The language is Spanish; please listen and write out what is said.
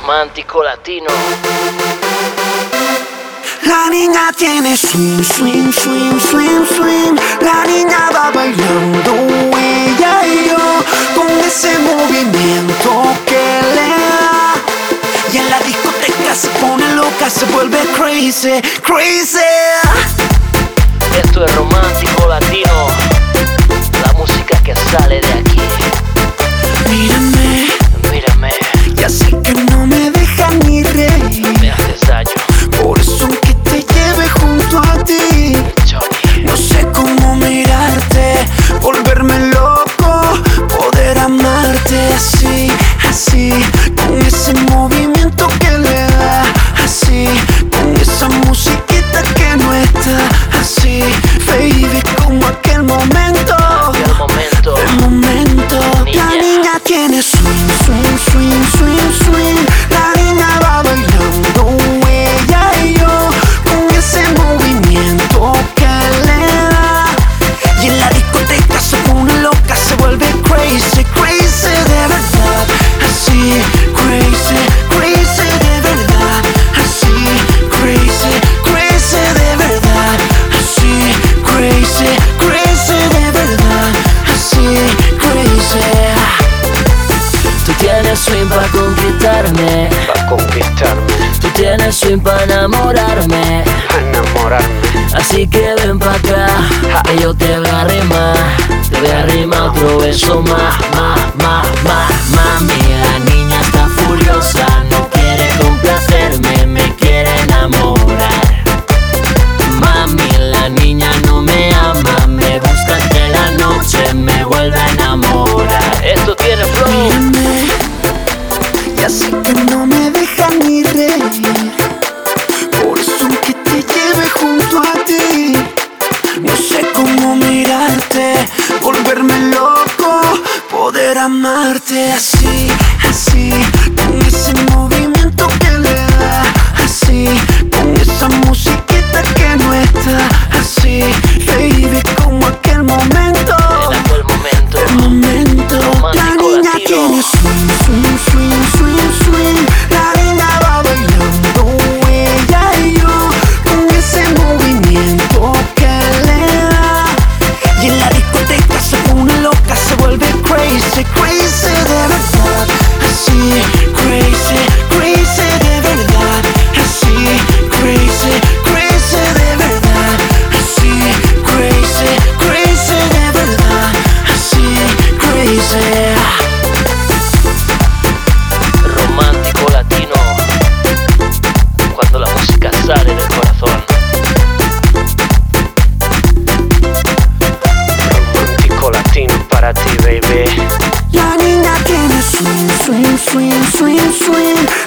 Romántico latino. La niña tiene swing, swing, swing, swing, swing. La niña va bailando ella y yo, con ese movimiento que le da. Y en la discoteca se pone loca, se vuelve crazy, crazy. Esto es Romántico Latino, la música que sale de aquí. Mírame, mírame, ya sé que no me deja ni reír. Me haces daño, por eso aunque te lleve junto a ti, Johnny. no sé cómo mirarte, volverme loco, poder amarte así, así, con ese movimiento que le da, así, con esa musiquita que no está, así, baby, como aquel momento, el momento. La niña tiene swing, swing, swing, swing, swing. La niña va bailando ella y yo, con ese movimiento que le da. Y en la discoteca se pone loca, se vuelve crazy, crazy de verdad. Así, crazy, crazy de verdad. Así, crazy, crazy de verdad. Así, crazy, crazy de verdad. Así, crazy. Tú tienes swing para conquistarme, Tú tienes swing para enamorarme, Así que ven pa' acá, que yo te voy a arrimar. Te voy a arrimar otro beso más. Mami, la niña está furiosa, no quiere complacerme, me quiere enamorar. Mami, la niña no me ama, me busca que la noche me vuelve a enamorar. Esto tiene flow. Mírame, ya sé que no me deja ni reír, por eso aunque te lleve junto a ti, no sé cómo mirarte, volverme loco, poder amarte así, así, con ese movimiento que le da, así, con esa musiquita que no está, así, baby, como aquel momento, el momento. La niña tiene swing, swing, swing, swing, swing. La niña va bailando ella y yo, con ese movimiento que le da. Y en la discoteca se pone loca, se vuelve crazy, crazy de verdad. Así, crazy, crazy de verdad. Así, crazy, crazy de verdad. Así, crazy, crazy de verdad. Así, crazy. Romántico latino, cuando la música sale del corazón. Romántico latino para ti, baby. La niña tiene swing, swing, swing, swing, swing.